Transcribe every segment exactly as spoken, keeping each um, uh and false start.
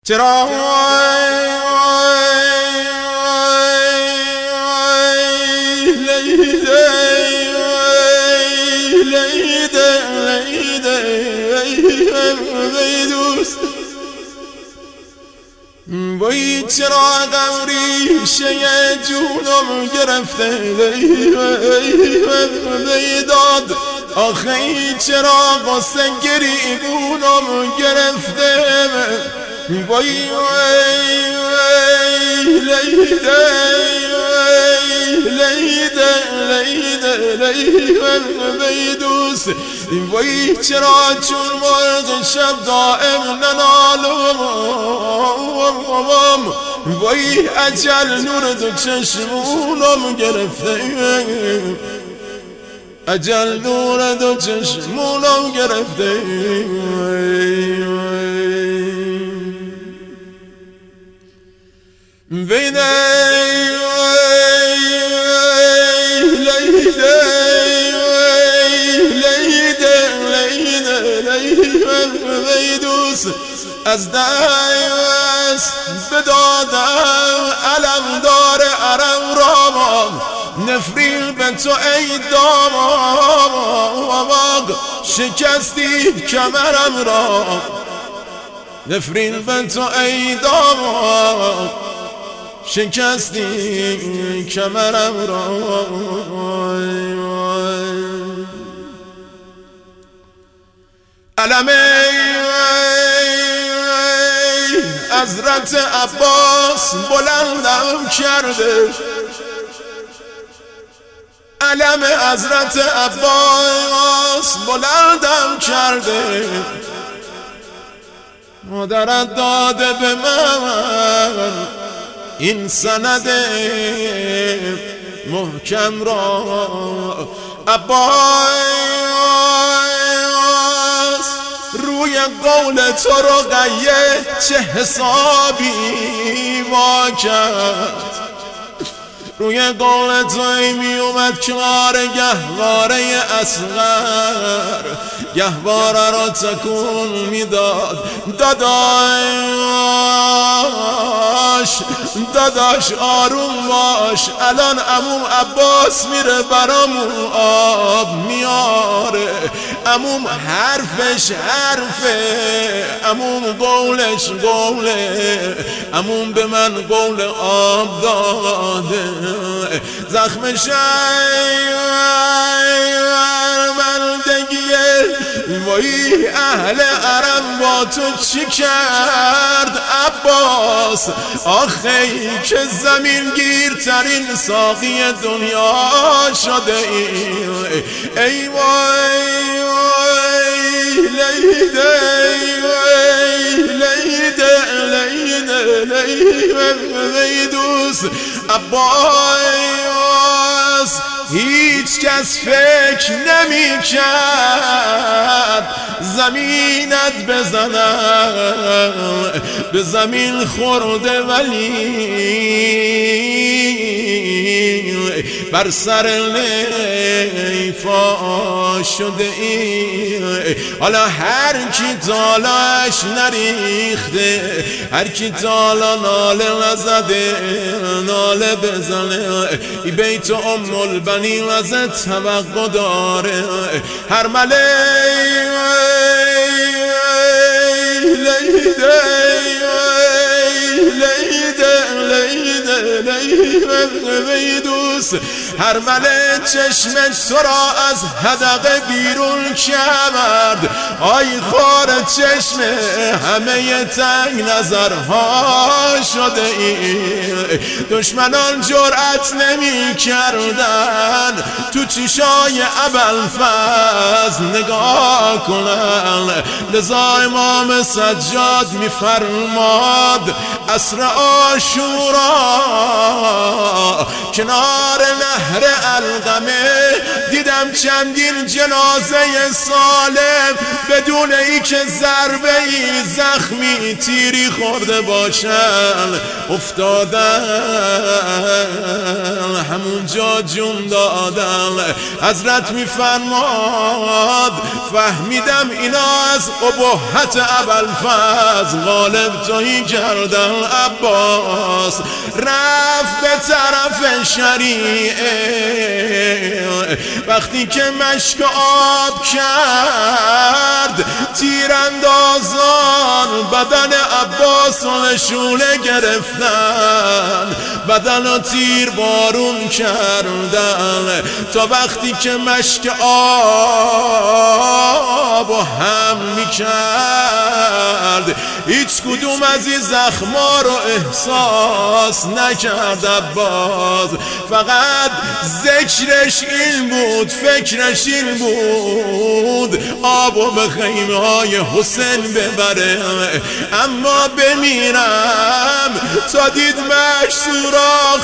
چرا لیده لیده لیده ای دوست وای چرا قوریشه جونم گرفته ای داد آخه ای چرا قصه گریبونم گرفته وای وای وای لیده لیده لیده لیده ای دوست وای چرا چون مرغ شب دائم ننالم وای اجل نور دو چشمونم گرفته اجل نور دو چشمونم گرفته وینه لیده لیده لیده لیده ای دوست از دست بدادم علم دار عرم رام نفرین به تو ای داماد شکستی کمرم را نفرین به تو ای داماد شکستی کمرم را علم حضرت عباس بلندم کرده علم حضرت عباس بلندم کرده مادرت داده به من این سند محکم را عباس روی قول تو رقیه چه حسابی ما کرد روی قول توی می اومد کار گهواره اصغر گهواره را تکون میداد داداش داداش آروم باش الان عموم عباس میره برامون آب میاره عموم حرفش حرفه عموم قولش قوله عموم به من قول آب داده زخم شرمندگیه وای اهل عرم با تو چی کرد عباس آخه ای که زمین گیرترین ساقی دنیا شده ای ای وای وای لیده وای لیده لیده لیده ای دوست عباس هیچ کس فکر نمی کرد زمینت بزنم به زمین خورده ولی بر سر لیفا شده ای حالا هر کی تالاش نریخته هر کی تالا ناله نزده ناله بزنه ای بیت ام البنی ازت توقع داره هر مله لیده لیده لیده لیده ای دوست هر مله چشمش تو را از حدقه بیرون کرد آی خار چشم همه تنگ نظرها شده ای دشمنان جرأت نمی کردن تو چشای ابوالفضل نگاه کنن لذا امام سجاد می فرماد عصر عاشورا کنار نهر علقمه دیدم چندین جنازه سالم بدون ای که ضربه ای زخمی تیری خورده باشن افتادن همونجا جون دادن. حضرت میفرماد فهمیدم اینا از ابهت ابوالفضل غالب تویی کردن. عباس رفت به طرف شریعه وقتی که مشک آب کرد تیراندازان بدن عباس و نشونه گرفتن بدن و تیر بارون کردن تا وقتی که مشک آب و هم میکرد هیچ کدوم از این زخما رو احساس نکرد عباس. فقط ذکرش این بود فکرش این بود آب و به خیمه های حسین ببره اما بمیرم تا دید مش سوراخ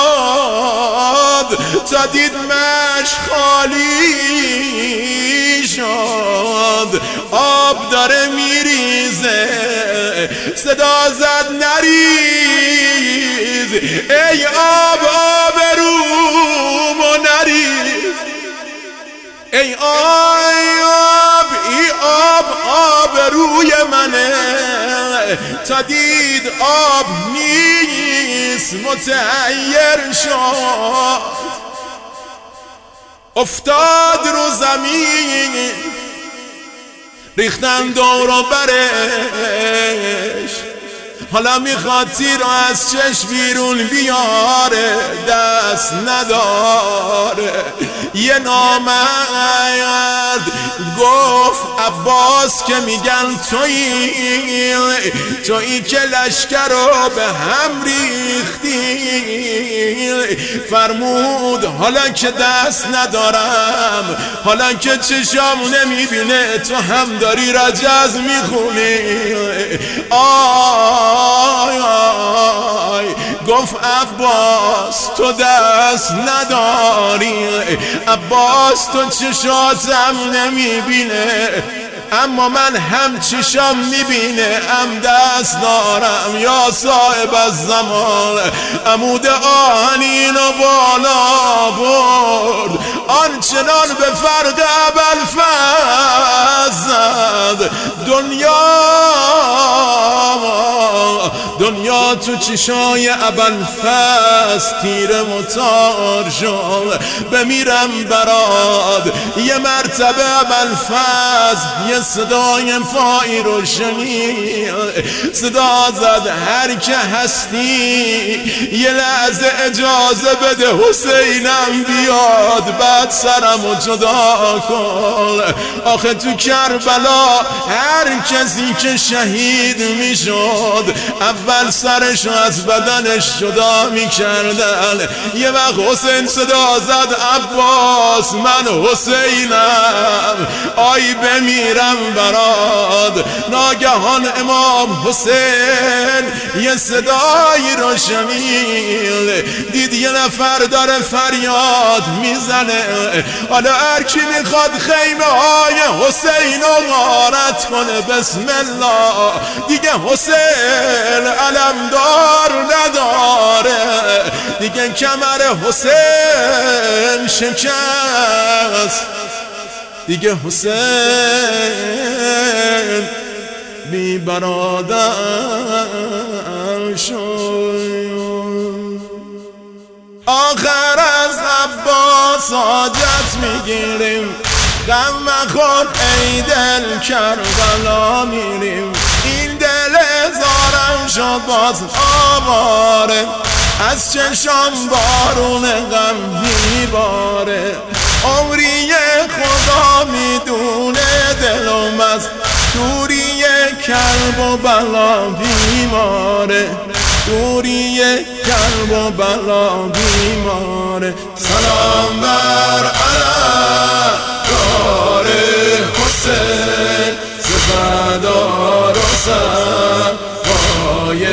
شد تا دید مش خالی شد آب داره میریزه صدا زد نریز ای آب آبرومو نریز ای آب ای آب آبروی منه تا دید آب نیست متحیر شد افتاد رو زمین ریختن دور و برش حالا میخواد تیر از چشم بیرون بیاره دست نداره. یه نامرد گفت عباس که میگن تویی تویی که لشکر رو به هم ریختی. فرمود حالا که دست ندارم حالا که چشام نمیبینه تو هم داری رجز میخونی. آی آی گفت عباس تو دست نداری عباس تو چشاتم نمیبینه اما من هم چشم میبینه ام دست دارم یا صاحب الزمان. عمود آهنین و بالا برد آنچنان به فرق ابوالفضل دنیا دنیا تو چشای ابوالفضل تیر متار شد. بمیرم براد یه مرتبه ابوالفضل یه صدای پایی رو شنید صدا زد هر که هستی یه لحظه اجازه بده حسینم بیاد بعد سرمو جدا کن. آخه تو کربلا هر کسی که شهید میشد اول سرشو از بدنش جدا میکردن. یه وقت حسین صدا زد عباس من حسینم آی بمیرم براد. ناگهان امام حسین یه صدایی رو شنید دید یه نفر داره فریاد میزنه حالا هر کی میخواد خیمه های حسین رو غارت کنه بسم الله. دیگه حسین علمدار نداره دیگه کمر حسین شکست دیگه حسین بی برادر شد. آخر از عباس حاجت میگیریم غم مخور ای دل کربلا میریم. این دل زارم شد باز آواره از چشم بارون غم میباره. عمری خدا میدونه دلم از دوری کرب و بلا بیماره دوری کرب و بلا بیماره. سلام بر علمدار حسین سپهدار و سرهای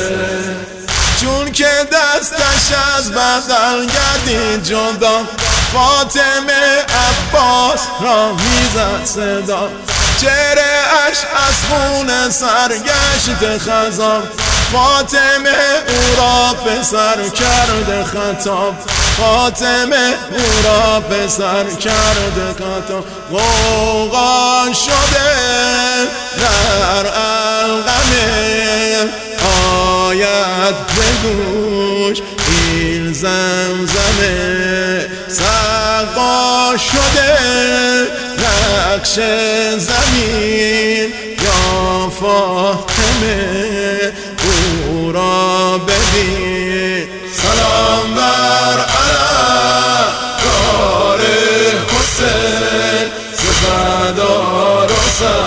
حسین چون که دستش از بدن گردید جدا فاطمه عباس را میزد صدا، چهره اش از خون سرگشت خزان. فاطمه او را پسر کرده خطاب، فاطمه او را پسر کرده خطاب. غوغا شده در القمه، آید به گوش این زمزمه. سقا شده نقش زمین، یا فاطمه او را ببین. سلام بر علیار حسین، سپهدار و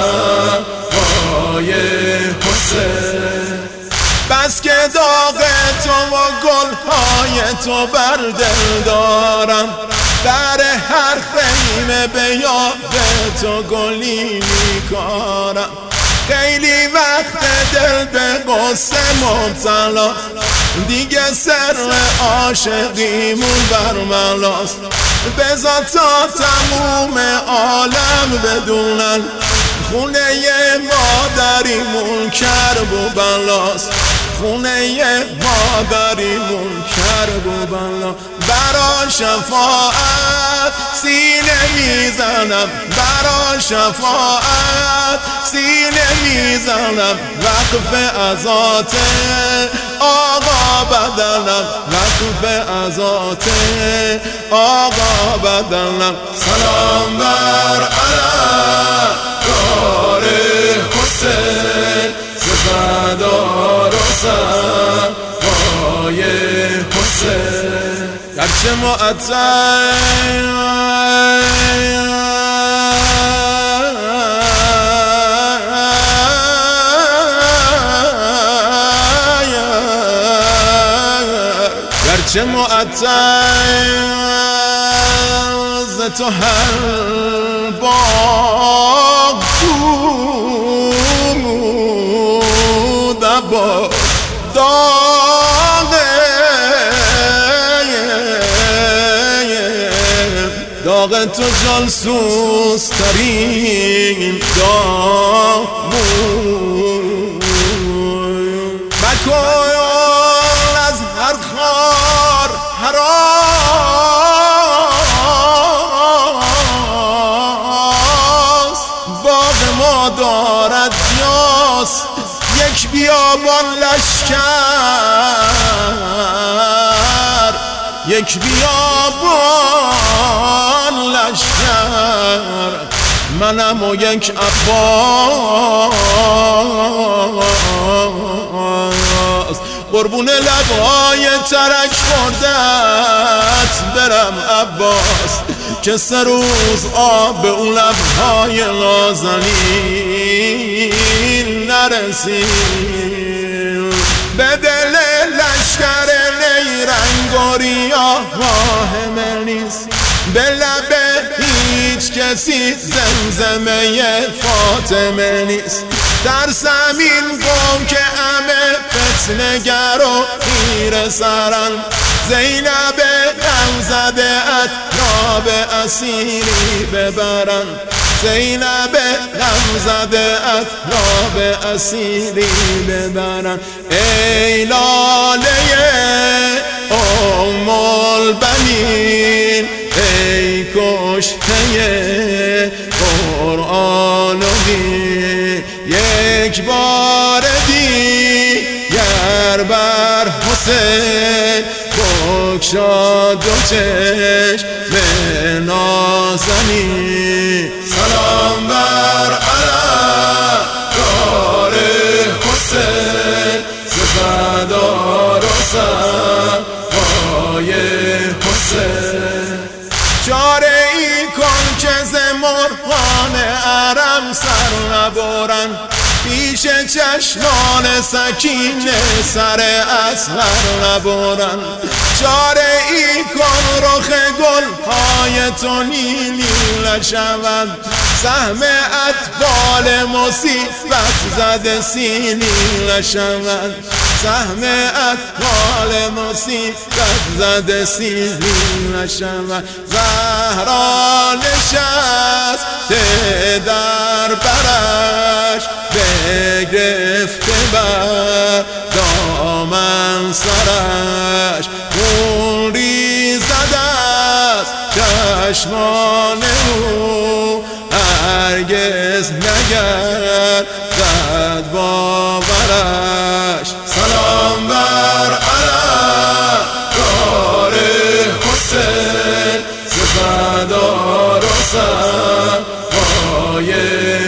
سرهای حسین. بس که داغ تو و گلهای تو بر دل دارم، در هر خیمه به یاد تو گلی میکارم. خیلی وقت دل به غصه مبتلا، دیگه سر عاشقیمون برملاست. بذار تا تموم عالم بدونن، خونه مادریمون کرب و بلاست. خونه مادریمون کرب و بلا. برا شفاعت سینه میزنم، برا شفاعت سینه میزنم. وقف ازات آقا بدنم، وقف ازات آقا بدنم. سلام بر علیار حسین، سپهدار و سرهای حسین. گرچه گرچه معطل ز تو هر باغ بود، با داغ داغ تو جانسوز ترین داغ بود. مکن از هر خار هراس، باغ ما دارد یاس. یک بیابان لشکر، یک بیابان لشکر. منم و یک عباس، قربون لبهای ترک خوردت برم عباس. که سه روز آب به اون لبهای نازنین نرسید. به دل لشکر نیرنگ و ریا واهمه نیست، به لب هیچ کسی زمزمه فاطمه نیست. در زمین گم که همه فتنگر و خیره سرن، زینب غمزده ات را به اسیری ببرن. زینب غمزده ات را به اسیری ببرن. ای لاله ام البنین، ای کشته قرآن و دین. یک بار دیگر بر حسین بگشا دو چشم نازنین. سلام بر علیار حسین، سپهدار و سرهای حسین. چاره ای کن که ز مرغان حرم سر نبرن، بی پیش چشمان سکینه سر اصغر نبرن. چاره ای کن رخ گل های تو نیلی نشود، سهم اطفال مصیبت زده سیلی نشود، سهم اطفال مصیبت زده سیلی نشود. زهرا نشسته در برش بگرفته بر دامن سرش، خون ریزد از چشمان او هرگز نگردد باورش. سلام بر علمدار حسین، سپهدار و سرمایه